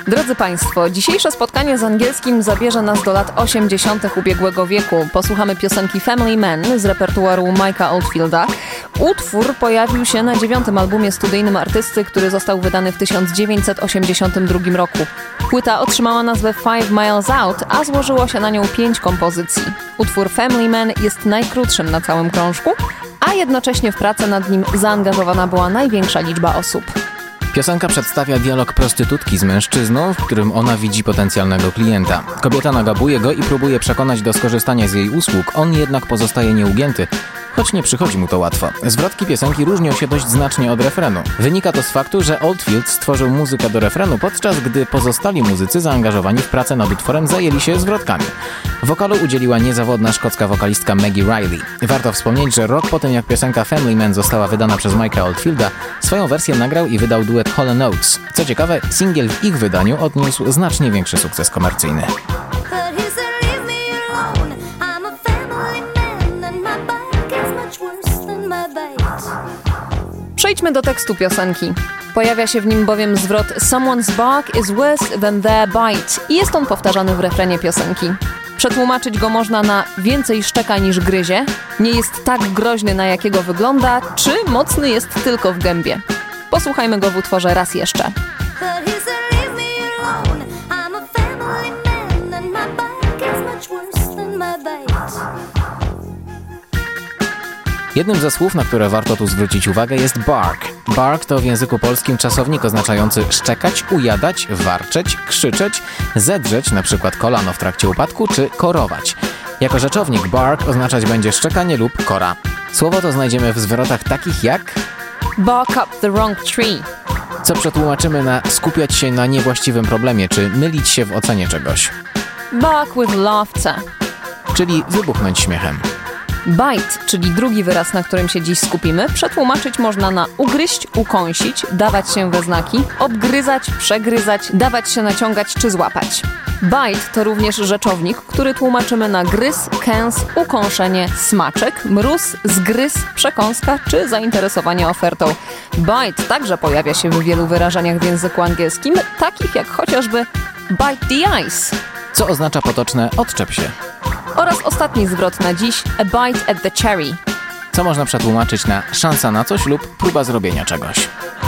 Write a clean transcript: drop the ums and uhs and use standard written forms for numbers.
Drodzy Państwo, dzisiejsze spotkanie z angielskim zabierze nas do lat 80. ubiegłego wieku. Posłuchamy piosenki Family Man z repertuaru Mike'a Oldfielda. Utwór pojawił się na 9. albumie studyjnym artysty, który został wydany w 1982 roku. Płyta otrzymała nazwę 5 Miles Out, a złożyło się na nią 5 kompozycji. Utwór Family Man jest najkrótszym na całym krążku, a jednocześnie w pracę nad nim zaangażowana była największa liczba osób. Piosenka przedstawia dialog prostytutki z mężczyzną, w którym ona widzi potencjalnego klienta. Kobieta nagabuje go i próbuje przekonać do skorzystania z jej usług, on jednak pozostaje nieugięty, choć nie przychodzi mu to łatwo. Zwrotki piosenki różnią się dość znacznie od refrenu. Wynika to z faktu, że Oldfield stworzył muzykę do refrenu, podczas gdy pozostali muzycy zaangażowani w pracę nad utworem zajęli się zwrotkami. Wokalu udzieliła niezawodna szkocka wokalistka Maggie Riley. Warto wspomnieć, że rok po tym, jak piosenka Family Man została wydana przez Mike'a Oldfielda, swoją wersję nagrał i wydał duet Hall & Oates. Co ciekawe, singiel w ich wydaniu odniósł znacznie większy sukces komercyjny. Przejdźmy do tekstu piosenki. Pojawia się w nim bowiem zwrot "Someone's bark is worse than their bite" i jest on powtarzany w refrenie piosenki. Przetłumaczyć go można na "więcej szczeka niż gryzie", "nie jest tak groźny, na jakiego wygląda", czy "mocny jest tylko w gębie". Posłuchajmy go w utworze raz jeszcze. Jednym ze słów, na które warto tu zwrócić uwagę, jest bark. Bark to w języku polskim czasownik oznaczający szczekać, ujadać, warczeć, krzyczeć, zedrzeć, np. kolano w trakcie upadku, czy korować. Jako rzeczownik bark oznaczać będzie szczekanie lub kora. Słowo to znajdziemy w zwrotach takich jak bark up the wrong tree, co przetłumaczymy na skupiać się na niewłaściwym problemie, czy mylić się w ocenie czegoś. bark with laughter, czyli wybuchnąć śmiechem. bite, czyli drugi wyraz, na którym się dziś skupimy, przetłumaczyć można na ugryźć, ukąsić, dawać się we znaki, obgryzać, przegryzać, dawać się naciągać czy złapać. Bite to również rzeczownik, który tłumaczymy na gryz, kęs, ukąszenie, smaczek, mróz, zgryz, przekąska czy zainteresowanie ofertą. Bite także pojawia się w wielu wyrażeniach w języku angielskim, takich jak chociażby bite the ice, co oznacza potoczne odczep się. Oraz ostatni zwrot na dziś, a bite at the cherry, co można przetłumaczyć na szansa na coś lub próba zrobienia czegoś.